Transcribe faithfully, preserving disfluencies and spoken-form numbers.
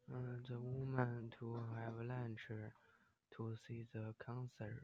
uh, the woman to have lunch to see the concert.